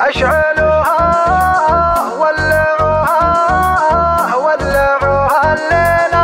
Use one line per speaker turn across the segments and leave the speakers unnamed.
أشعلوها ولعوها ولعوها الليلة.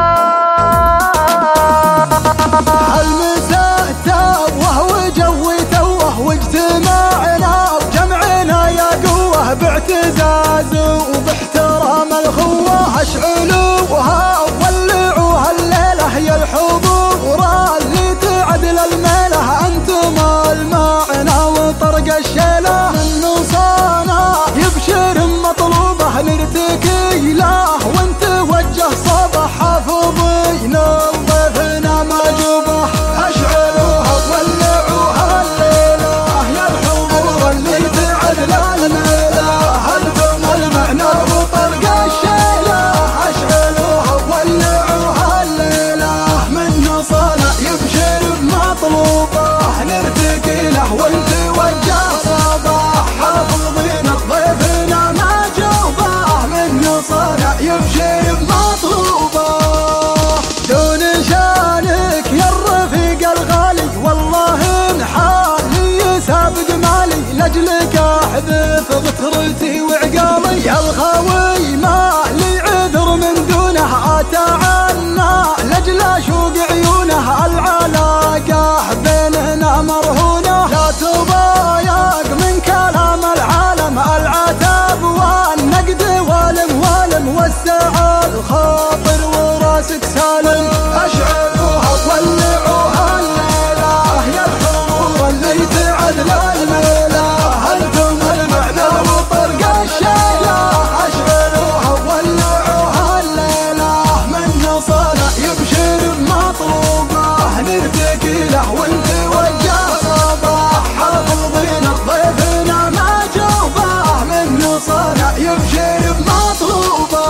المساء توه وجوي توه واجتماعنا وجمعنا يا قوة باعتزاز وباحترام الخوة. أشعلوها ولعوها الليلة يا الحضور اللي تعدل الميلة، أنتم المعنى وطرق الشيلة. من نصانا يبشر مطلوبه نرتكي له ونتوجه صباح حافظين ضيفنا مجوبه. أشعلوها ولعوها الليلة يا الحضور اللي تعدل الميلة، أنتم المعنى وطرق الشيلة. أشعلوها ولعوها الليلة من نصانا يبشر بمطلوبه نرتكي له ونتوجه صباح حافظين ضيفنا مجوبه. من نصانا يبشر بمطلوبه. دون شانك يا الرفيق الغالي والله ان حالي سابق مالي، لاجلك احذف غترتي وعقالي. يا الخاوي ما لي عذر من دونه اتعنى لاجل اشوق عيونه. العلاقه بيننا مرهونه لا تضايق من كلام العالم. العتاب والنقد والم وسع الخاطر وراسك سالم. أشعلوها ولعوها الليلة يا الحضور اللي تعدل الميلة، أنتم المعنى وطرق الشيلة. أشعلوها ولعوها الليلة من نصانا يبشر بمطلوبه نرتكي له ونتوجه صباح حافظين ضيفنا مجوبه. من نصانا يبشر بمطلوبه.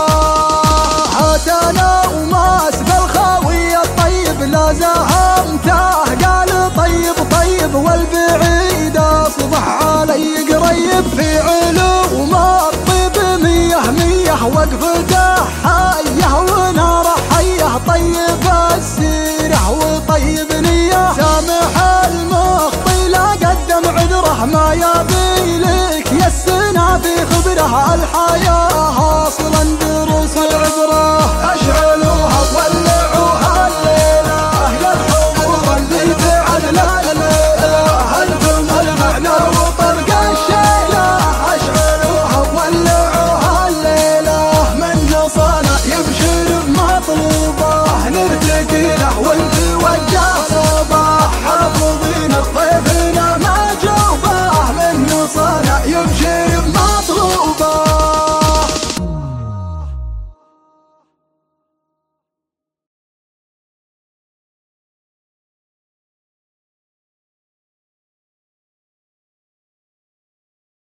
هاتنا وماس بالخاوي الطيب لا زهمته قال طيب طيب والبعيد اصبح علي قريب. في علوم الطيب مية مية وقفته حيه ونار حيه. طيب السيره وطيب نيه سامح المخطي لا قدم عذره. ما يبي لك يسنا في خبره الحياه اصلا دروس العبره. أشعلوها ولعوها الليلة يا الحضور اللي تعدل الميلة، أنتم المعنى وطرق الشيلة. أشعلوها ولعوها الليلة من نصانا يبشر بمطلوبه نرتكي له ونتوجه صباح حافظين ضيفنا مجوبه. من نصانا يبشر بمطلوبه.